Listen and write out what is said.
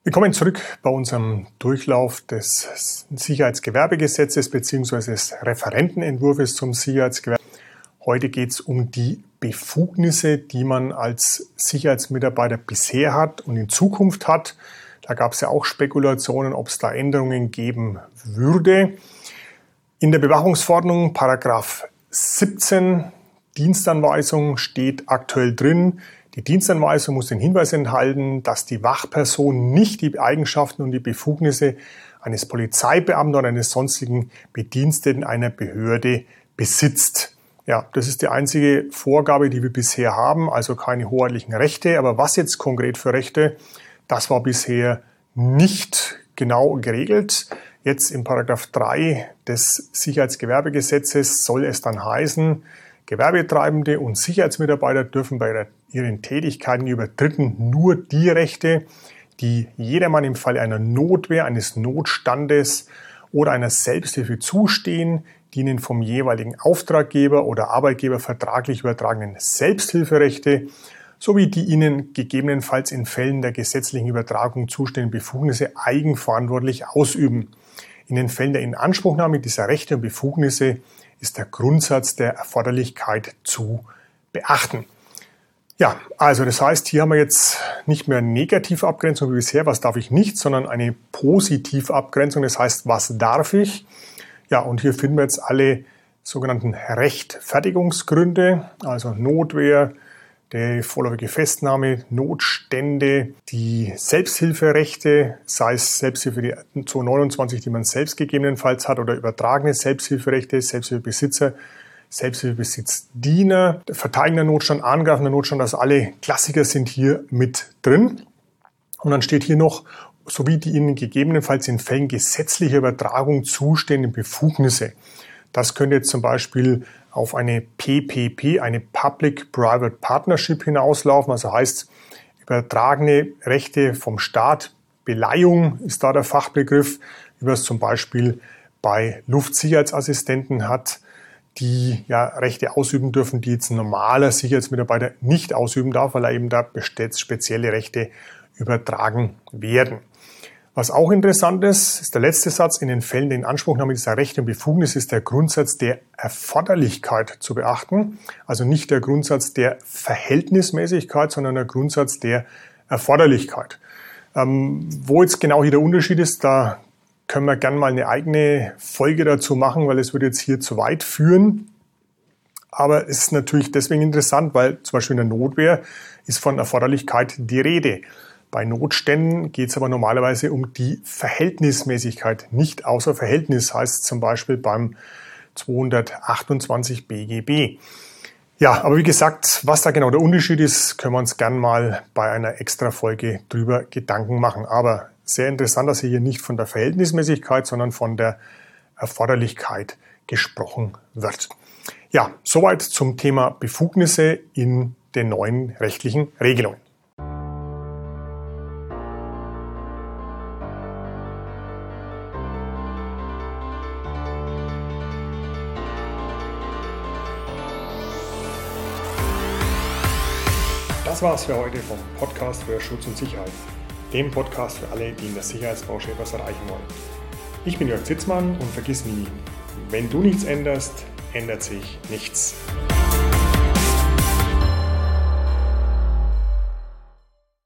Willkommen zurück bei unserem Durchlauf des Sicherheitsgewerbegesetzes bzw. des Referentenentwurfs zum Sicherheitsgewerbe. Heute geht es um die Befugnisse, die man als Sicherheitsmitarbeiter bisher hat und in Zukunft hat. Da gab es ja auch Spekulationen, ob es da Änderungen geben würde. In der Bewachungsverordnung, Paragraph 17, Dienstanweisung, steht aktuell drin, die Dienstanweisung muss den Hinweis enthalten, dass die Wachperson nicht die Eigenschaften und die Befugnisse eines Polizeibeamten oder eines sonstigen Bediensteten einer Behörde besitzt. Ja, das ist die einzige Vorgabe, die wir bisher haben, also keine hoheitlichen Rechte. Aber was jetzt konkret für Rechte, das war bisher nicht genau geregelt. Jetzt im Paragraph 3 des Sicherheitsgewerbegesetzes soll es dann heißen, Gewerbetreibende und Sicherheitsmitarbeiter dürfen bei ihren Tätigkeiten über Dritten nur die Rechte, die jedermann im Falle einer Notwehr, eines Notstandes oder einer Selbsthilfe zustehen, die ihnen vom jeweiligen Auftraggeber oder Arbeitgeber vertraglich übertragenen Selbsthilferechte sowie die ihnen gegebenenfalls in Fällen der gesetzlichen Übertragung zustehenden Befugnisse eigenverantwortlich ausüben. In den Fällen der Inanspruchnahme dieser Rechte und Befugnisse ist der Grundsatz der Erforderlichkeit zu beachten. Ja, also das heißt, hier haben wir jetzt nicht mehr eine negative Abgrenzung wie bisher, was darf ich nicht, sondern eine positive Abgrenzung, das heißt, was darf ich? Ja, und hier finden wir jetzt alle sogenannten Rechtfertigungsgründe, also Notwehr, die vorläufige Festnahme, Notstände, die Selbsthilferechte, sei es Selbsthilfe die 229, die man selbst gegebenenfalls hat, oder übertragene Selbsthilferechte, Selbsthilfebesitzer, Selbsthilfebesitzdiener, verteidigender Notstand, angreifender Notstand, also alle Klassiker sind hier mit drin. Und dann steht hier noch, sowie die ihnen gegebenenfalls in Fällen gesetzlicher Übertragung zustehenden Befugnisse. Das könnte jetzt zum Beispiel auf eine PPP, eine Public-Private Partnership hinauslaufen, also heißt übertragene Rechte vom Staat, Beleihung ist da der Fachbegriff, wie man es zum Beispiel bei Luftsicherheitsassistenten hat, die ja Rechte ausüben dürfen, die jetzt ein normaler Sicherheitsmitarbeiter nicht ausüben darf, weil er eben da spezielle Rechte übertragen werden. Was auch interessant ist der letzte Satz. In den Fällen der Inanspruchnahme dieser Rechte und Befugnisse ist der Grundsatz der Erforderlichkeit zu beachten. Also nicht der Grundsatz der Verhältnismäßigkeit, sondern der Grundsatz der Erforderlichkeit. Wo jetzt genau hier der Unterschied ist, da können wir gerne mal eine eigene Folge dazu machen, weil es würde jetzt hier zu weit führen. Aber es ist natürlich deswegen interessant, weil zum Beispiel in der Notwehr ist von Erforderlichkeit die Rede. Bei Notständen geht es aber normalerweise um die Verhältnismäßigkeit, nicht außer Verhältnis, heißt zum Beispiel beim 228 BGB. Ja, aber wie gesagt, was da genau der Unterschied ist, können wir uns gern mal bei einer Extra-Folge drüber Gedanken machen. Aber sehr interessant, dass hier nicht von der Verhältnismäßigkeit, sondern von der Erforderlichkeit gesprochen wird. Ja, soweit zum Thema Befugnisse in den neuen rechtlichen Regelungen. Das war's für heute vom Podcast für Schutz und Sicherheit, dem Podcast für alle, die in der Sicherheitsbranche etwas erreichen wollen. Ich bin Jörg Zitzmann und vergiss nie, wenn du nichts änderst, ändert sich nichts.